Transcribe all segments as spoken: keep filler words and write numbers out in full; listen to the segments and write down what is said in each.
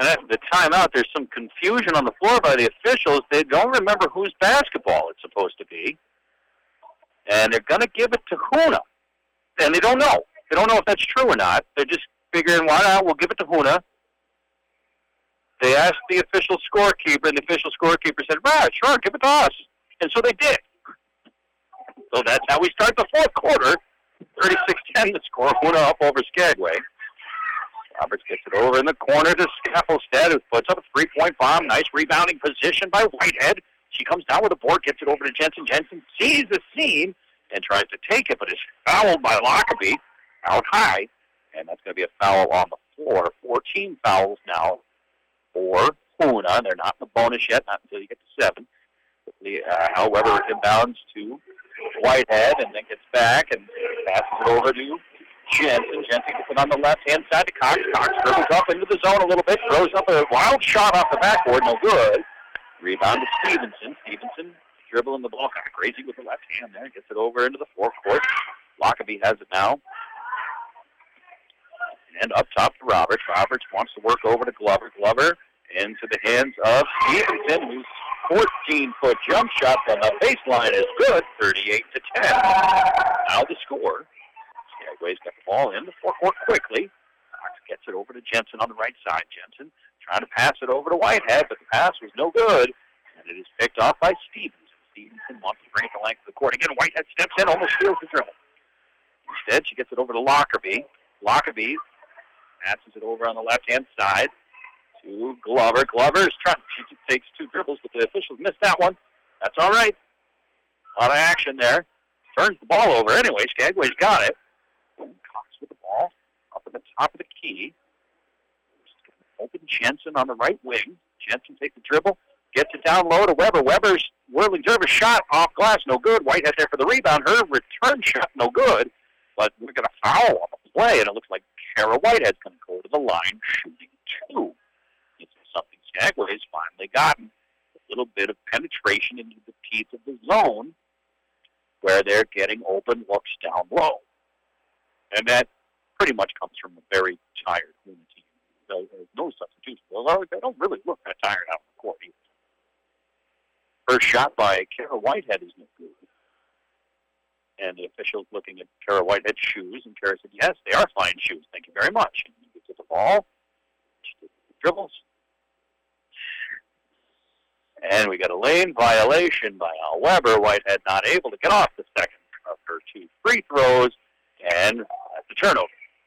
And at the timeout, there's some confusion on the floor by the officials. They don't remember whose basketball it's supposed to be. And they're going to give it to Huna. And they don't know. They don't know if that's true or not. They're just figuring, why not? We'll give it to Huna. They asked the official scorekeeper, and the official scorekeeper said, right, sure, give it to us. And so they did. So that's how we start the fourth quarter. thirty-six ten the score. Huna up over Skagway. Roberts gets it over in the corner to Skaffelstad, who puts up a three-point bomb. Nice rebounding position by Whitehead. She comes down with the board, gets it over to Jensen. Jensen sees the seam and tries to take it, but is fouled by Lockerbie out high. And that's going to be a foul on the floor. fourteen fouls now for Huna. They're not in the bonus yet, not until you get to seven. The, uh, however, it inbounds to Whitehead and then gets back and passes it over to Jensen. Jensen gets it on the left-hand side to Cox. Cox dribbles up into the zone a little bit, throws up a wild shot off the backboard, no good. Rebound to Stevenson. Stevenson dribbling the ball kind of crazy with the left hand there. Gets it over into the forecourt. Lockerbie has it now. And up top to Roberts. Roberts wants to work over to Glover. Glover into the hands of Stevenson, whose fourteen-foot jump shot from the baseline is good, thirty-eight to ten. Now the score. Skagway's got the ball in the forecourt quickly. Cox gets it over to Jensen on the right side. Jensen trying to pass it over to Whitehead, but the pass was no good, and it is picked off by Stevenson. Stevenson wants to bring it the length of the court again. Whitehead steps in, almost steals the dribble. Instead, she gets it over to Lockerbie. Lockerbie passes it over on the left-hand side to Glover. Glover's trying. She takes two dribbles, but the officials missed that one. That's all right. A lot of action there. Turns the ball over anyway. Skagway's got it. Cox with the ball up at the top of the key. Open Jensen on the right wing. Jensen takes the dribble, gets it down low to Weber. Weber's whirling Jervis shot off glass, no good. Whitehead there for the rebound. Her return shot, no good. But we're going to foul on the play, and it looks like Kara Whitehead's going to go to the line shooting two. It's something Skagway's finally gotten. A little bit of penetration into the teeth of the zone where they're getting open looks down low. And that pretty much comes from a very tired Huna team. There's no substitution. Well, they don't really look that tired out on the court either. First shot by Kara Whitehead is no good. And the official's looking at Kara Whitehead's shoes, and Kara said, yes, they are fine shoes. Thank you very much. And he gets at the ball. She dribbles. And we got a lane violation by Al Weber. Whitehead not able to get off the second of her two free throws, and that's a turnover.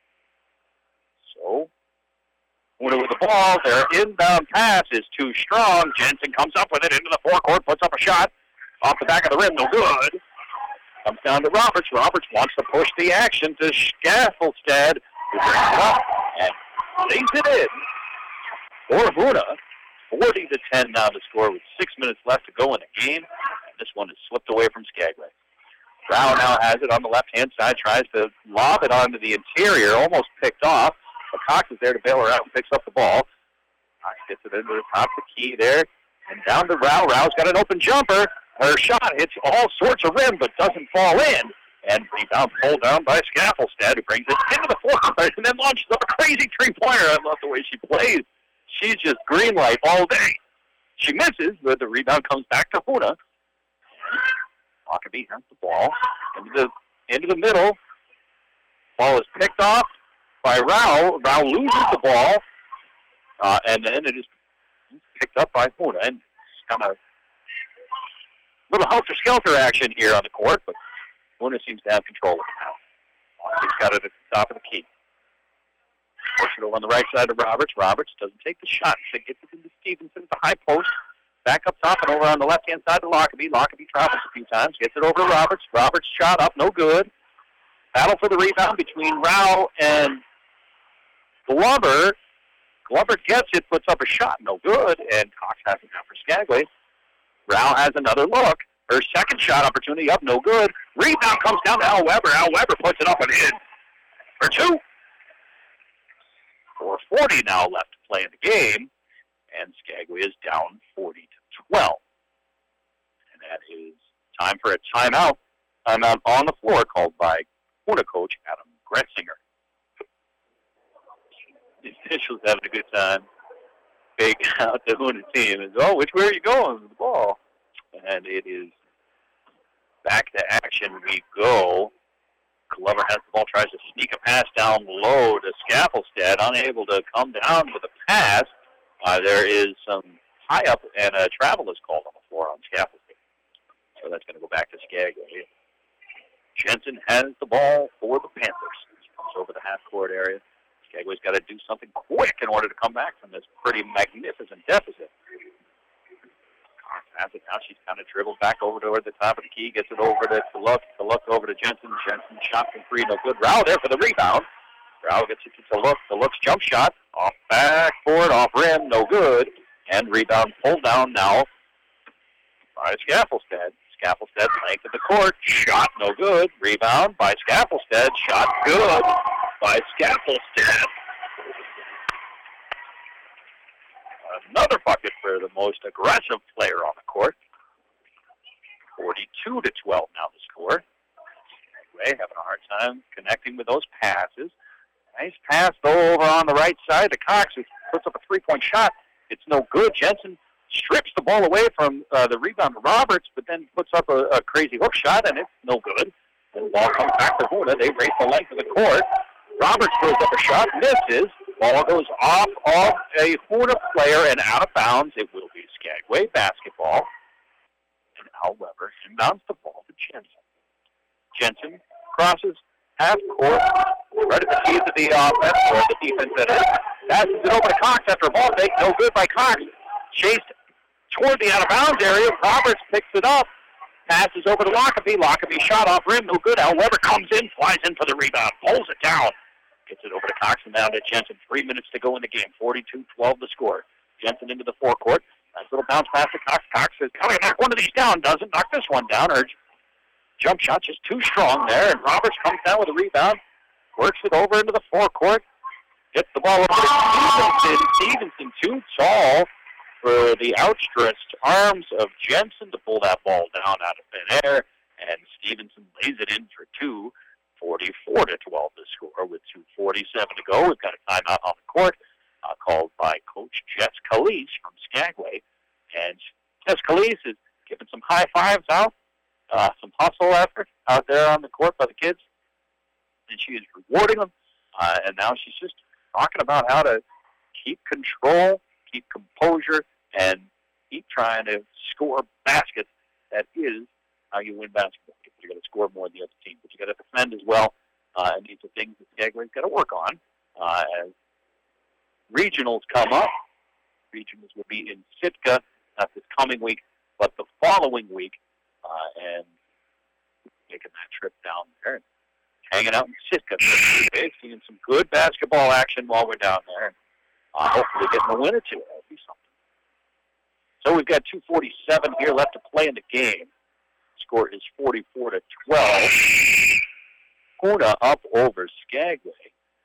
So, Huna with the ball. Their inbound pass is too strong. Jensen comes up with it into the forecourt, puts up a shot off the back of the rim, no good. Comes down to Roberts. Roberts wants to push the action to Skaffelstad, who brings it up and lays it in for Huna. forty to ten now to score with six minutes left to go in the game. This one is slipped away from Skagway. Brown now has it on the left-hand side, tries to lob it onto the interior, almost picked off. But Cox is there to bail her out and picks up the ball. Cox gets it into the top of the key there. And down to Rao. Rao's got an open jumper. Her shot hits all sorts of rim, but doesn't fall in. And rebound pulled down by Skaffelstad, who brings it into the forecourt and then launches up a crazy three-pointer. I love the way she plays. She's just green light all day. She misses, but the rebound comes back to Huna. Lockerbie has the ball into the, into the middle. Ball is picked off by Rao. Rao loses the ball, uh, and then it is picked up by Huna. And it's kind of a little helter-skelter action here on the court, but Huna seems to have control of it now. He's got it at the top of the key. Push it over on the right side to Roberts. Roberts doesn't take the shot. She gets it into Stevenson at the high post. Back up top and over on the left-hand side to Lockerbie. Lockerbie travels a few times. Gets it over to Roberts. Roberts shot up, no good. Battle for the rebound between Rao and Glover. Glover gets it, puts up a shot, no good. And Cox has it now for Skagway. Rao has another look. Her second shot opportunity up, no good. Rebound comes down to Al Weber. Al Weber puts it up and in for two. four forty now left to play in the game, and Skagway is down forty to twelve. And that is time for a timeout. Timeout on the floor called by Huna coach Adam Gretzinger. The officials having a good time. Big out the Hoona team is, oh, which way are you going with the ball? And it is back to action we go. Glover has the ball, tries to sneak a pass down low to Scaffelstead, unable to come down with a pass. Uh, there is some high up, and a travel is called on the floor on Scaffelstead. So that's going to go back to Skagway. Jensen has the ball for the Panthers. Comes over the half-court area. Skagway's got to do something quick in order to come back from this pretty magnificent deficit. Pass it now. She's kind of dribbled back over to the top of the key. Gets it over to, to Luck. To Luck over to Jensen. Jensen shot from three. No good. Rao there for the rebound. Rao gets it to Luck. To Luck's jump shot. Off backboard. Off rim. No good. And rebound pulled down now by Scaffelstead. Scaffelstead length of the court. Shot no good. Rebound by Scaffelstead. Shot good by Scaffelstead. Another bucket for the most aggressive player on the court. forty-two to twelve now the score. Skagway having a hard time connecting with those passes. Nice pass though over on the right side to Cox, who puts up a three-point shot. It's no good. Jensen strips the ball away from uh, the rebound to Roberts, but then puts up a, a crazy hook shot, and it's no good. And the ball comes back to Hoona. They race the length of the court. Roberts throws up a shot, misses. Ball goes off of a Hoona player and out of bounds. It will be Skagway basketball. And Al Weber inbounds the ball to Jensen. Jensen crosses half court, right at the teeth of the offense, or the defense that is. Passes it over to Cox after a ball fake. No good by Cox. Chased toward the out of bounds area. Roberts picks it up. Passes over to Lockerbie. Lockerbie shot off rim. No good. Al Weber comes in, flies in for the rebound, pulls it down. Gets it over to Cox and down to Jensen. Three minutes to go in the game. forty-two twelve the score. Jensen into the forecourt. Nice little bounce pass to Cox. Cox says, "Come knock one of these down." Doesn't knock this one down. Her jump shot just too strong there. And Roberts comes down with a rebound. Works it over into the forecourt. Gets the ball over to Stevenson. Stevenson too tall for the outstretched arms of Jensen to pull that ball down out of thin air. And Stevenson lays it in for two. forty-four to twelve the score with two forty-seven to go. We've got a timeout on the court uh, called by Coach Jess Calise from Skagway. And Jess Calise is giving some high fives out, uh, some hustle effort out there on the court by the kids. And she is rewarding them. Uh, and now she's just talking about how to keep control, keep composure, and keep trying to score baskets. That is how you win basketball. You got to score more than the other team, but you got to defend as well. Uh, and these are things that Skagway's got to work on uh, as regionals come up. Regionals will be in Sitka, not this coming week, but the following week. Uh, and taking that trip down there and hanging out in Sitka for a few days, seeing some good basketball action while we're down there. And uh, hopefully getting a win or two. That'll be something. So we've got two forty-seven here left to play in the game. Score is forty-four to twelve. Hoona up over Skagway.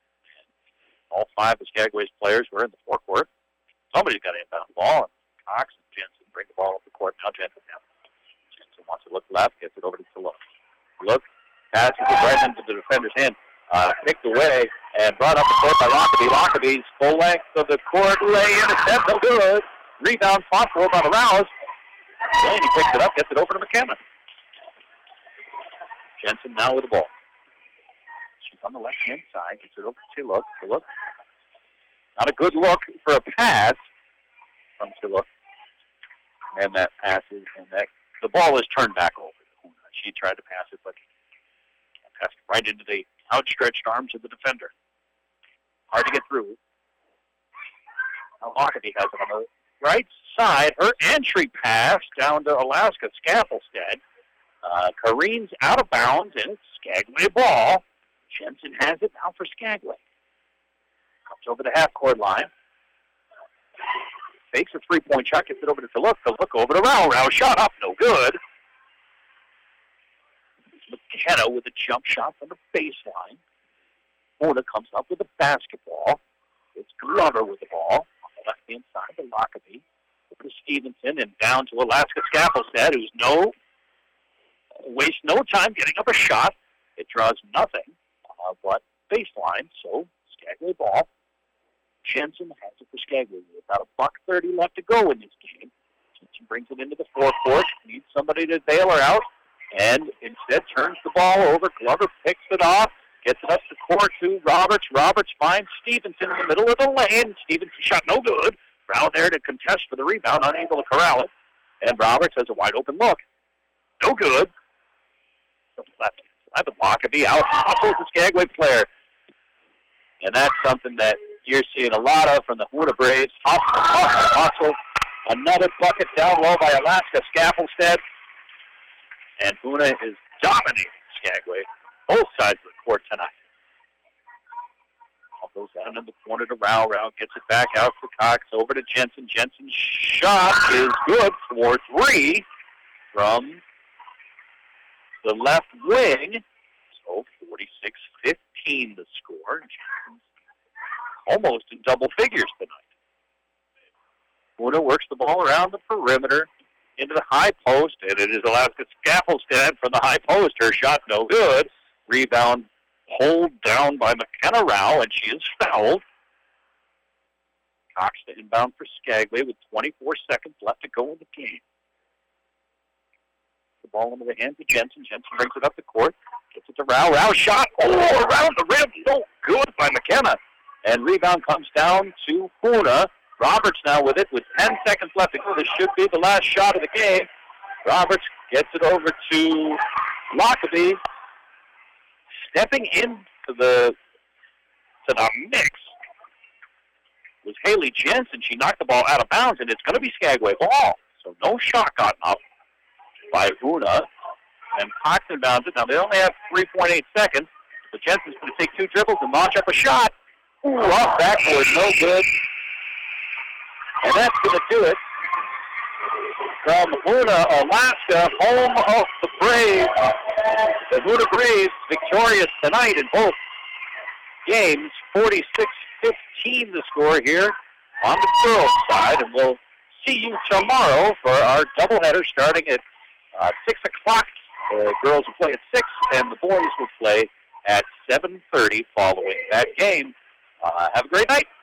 All five of Skagway's players were in the forecourt. Somebody's got to inbound the ball. And Cox and Jensen bring the ball up the court. Now Jensen down. Jensen wants to look left, gets it over to Look. Look, passes it right into the defender's hand. Uh, picked away and brought up the court by Lockerbie. Lockerbie's full length of the court. Lay in, attempt, no good. Rebound fought for by the Rouse. And he picks it up, gets it over to McKenna. Jensen now with the ball. She's on the left-hand side. Gets it over to Look. Look. Not a good look for a pass from Look. And that passes, and that the ball is turned back over. She tried to pass it, but passed right into the outstretched arms of the defender. Hard to get through. Now Lockerbie has it on the right side. Her entry pass down to Alaska Scaffelstead. Uh, Kareen's out of bounds, and it's Skagway ball. Jensen has it now for Skagway. Comes over the half-court line. Fakes a three-point shot, gets it over to Look. Look over to Rao. Rao shot up, no good. McKenna with a jump shot from the baseline. Hoona comes up with a basketball. It's Glover with the ball on the left-hand side to Lockerbie. Over to Stevenson and down to Alaska Scaffelstead, who's no, wastes no time getting up a shot. It draws nothing uh, but baseline, so Skagway ball. Jensen has it for Skagway with About a buck thirty left to go in this game. She brings it into the forecourt, needs somebody to bail her out, and instead turns the ball over. Glover picks it off, gets it up the court to Roberts. Roberts finds Stevenson in the middle of the lane. Stevenson shot no good. Brown there to contest for the rebound, unable to corral it. And Roberts has a wide open look. No good. Left. Ivan Lockaby out. Hustles the Skagway player. And that's something that you're seeing a lot of from the Hoona Braves. Hustle, hustle, hustle. Another bucket down low by Alaska Scaffoldstead. And Hoona is dominating Skagway. Both sides of the court tonight. Ball goes down in the corner to Rao. Rao gets it back out to Cox. Over to Jensen. Jensen's shot is good for three from the left wing. So forty-six fifteen the score. Almost in double figures tonight. Hoona works the ball around the perimeter into the high post, and it is Alaska Scaffoldstead from the high post. Her shot no good. Rebound pulled down by McKenna Rao, and she is fouled. Cox to inbound for Skagway with twenty-four seconds left to go in the game. The ball into the hands of Jensen. Jensen brings it up the court. Gets it to Rao. Rao shot. Oh, around the rim. No good by McKenna. And rebound comes down to Hoona. Roberts now with it with ten seconds left to go. This should be the last shot of the game. Roberts gets it over to Lockaby. Stepping into the to the mix was Haley Jensen. She knocked the ball out of bounds, and it's going to be Skagway ball. So no shot gotten up by Hoona. And Cox inbounds it. Now, they only have three point eight seconds. But Jensen's going to take two dribbles and launch up a shot. Ooh, off backboard, no good. And that's going to do it from Hoona, Alaska, home of the Braves. The Hoona Braves victorious tonight in both games, forty-six fifteen the score here on the girls' side. And we'll see you tomorrow for our doubleheader starting at uh, six o'clock. The girls will play at six, and the boys will play at seven thirty following that game. Uh, have a great night.